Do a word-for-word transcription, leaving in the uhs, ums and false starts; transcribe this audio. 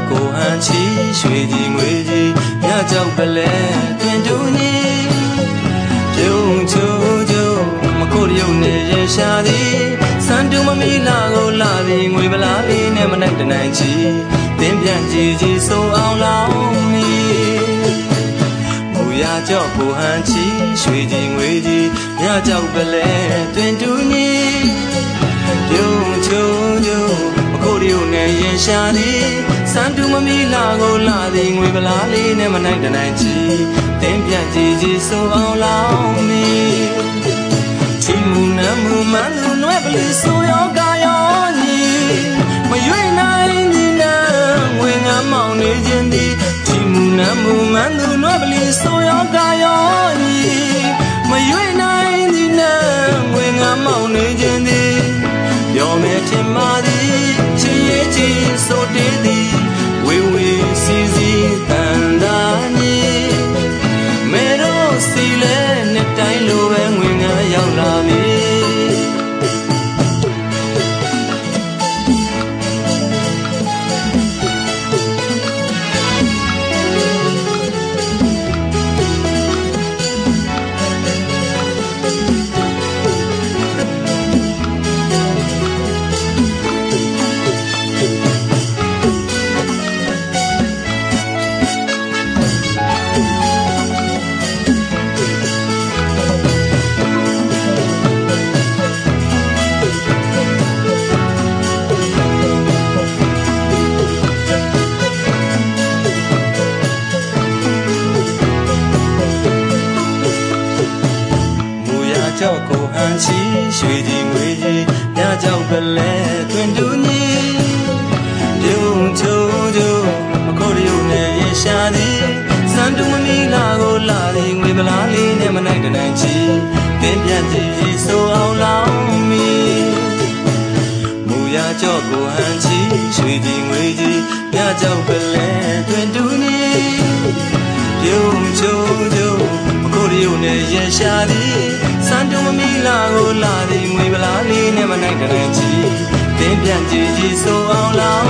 ကိုဟန်ချီရွှေကြီးငွေကြီးညကြောက်ပလဲတွင်တူညီပြုံးချိုးချိုးမကိုရုံနဲ့ရရှာသည်စံတူမမီလာကိုလာသည်ငွေပလားလေးနဲ့မနိုင်တနိုင်ချီတင်းပြန်ကြည်ကြီးဆိုအောင်လောင်းမီမူရကြောက်ကိုဟန်ချီရွှေကြီးငွေကြီးညကြောက်ပလဲတွင်တူညီပြုံးချိုးချိုးမကိုရုံနဲ့ရရှာသည်စံတူမမီလာကိုလာသည်ငွေပလားလေးနဲ့မနိုင်တနိုင်ချီတင်းပြန်ကြည်ကြီးဆိုအောင်လောင်းမီချီမူနမှုမန်လူနွယ်ပလီဆိုရောကာရောညီမရွေနိုင်သည်နာငွေငါမောင်နေခြင်းသည်ချီမူနမှုမန်လူနွယ်ပလီဆိုရောကာရောညီမရွေနိုင်သည်နာငွေငါမောင်နေခြင်းသည်ပြောမယ်ထင်ပါသည်ချီရဲ့ချီဆိုတေးသည်ဝေဝေစီစီတန်တာညီမေရိုစီလဲနှစ်တိုင်းလိုပဲငွေငါရောက်လာမည်ကြောက်ကိုဟန်ချီရွှေကြီးငွေကြီးညကြောက်ပလဲတွင်တူညီပြုံးချိုးချိုးမကိုရုံနဲ့ရရှာသည်စံတူမမီလာကိုလာသည်ငွေပလားလေးနဲ့မနိုင်တနိုင်ချီတင်းပြန်ကြည်ဆိုအောင်လောင်းမီမူရကြောက်ကိုဟန်ချီရွှေကြီးငွေကြီးညကြောက်ပလဲတွင်တူညီပြုံးချိုးချိုးမကိုရုံနဲ့ရရှာသည်စံတူမမီလာကိုလာသည်ငွေပလားလေးနဲ့မနိုင်တနိုင်ချီတင်းပြန်ကြည်ကြီးဆိုအောင်လောင်း